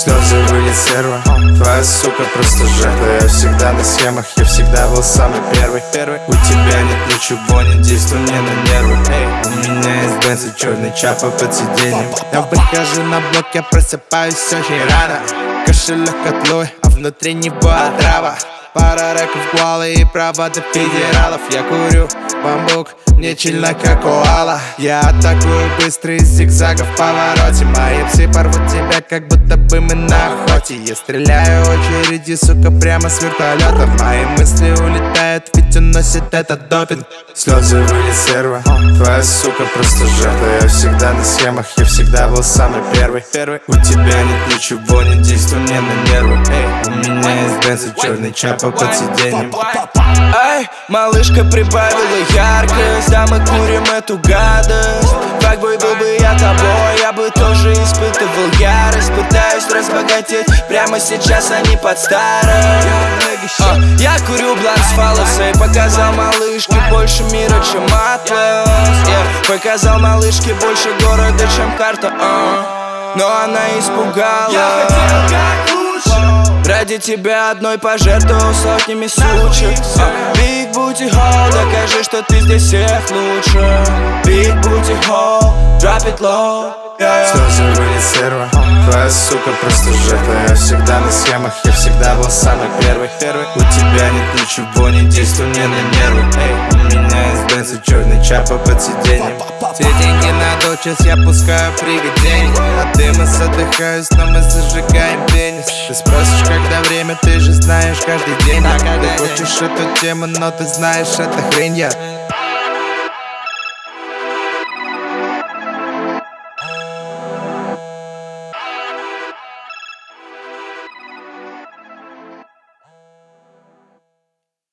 Слезы вылет серва, твоя сука просто жертва. Я всегда на схемах, я всегда был самый первый. У тебя нет ничего, не действуй мне на нервы. У меня есть Бенц и черный чапа под сиденьем. Я прихожу на блок, я просыпаюсь очень рано. Кошелек котлой, а внутри него отрава. Пара рэков гуалы и провода федералов. Я курю бамбук, мне чильно как коала. Я атакую быстро из зигзагов в повороте. Мои псы порвут тебя, как будто бы мы на охоте. Я стреляю очереди, сука, прямо с вертолета. Мои мысли улетают, ведь уносит этот допинг. Слезы вылет серва, твоя сука просто жертва. Я всегда на схемах, я всегда был самый первый. У тебя нет ничего, не действуй мне на нервы. У меня есть Бенц и черный чапа под сиденьем. Эй, малышка прибавила яркость, да мы курим эту гадость. Как бы был бы я тобой, я бы тоже испытывал ярость. Пытаюсь разбогатеть прямо сейчас, а не под старость. Я курю блант с фалосой. Показал малышке больше мира, чем атлас. Показал малышке больше города, чем карта. Но она испугалась. Я хотел как лучше. Ради тебя одной пожертвовал сотнями случаев. Big Booty Hole, докажи, что ты здесь всех лучше. Big Booty Hole, drop it low. Слезы вылет серва, твоя сука просто жертва. Я всегда на схемах, я всегда был самый первый. У тебя нет ничего, не действуй мне на нервы. У меня есть Бенц и черный чапа под сиденьем. Все деньги на дочес я пускаю привидений. От дыма задыхаюсь, но мы зажигаем пенис. Ты спросишь, когда время, ты же знаешь каждый день. Ты хочешь эту тему, но ты знаешь, это хрень я.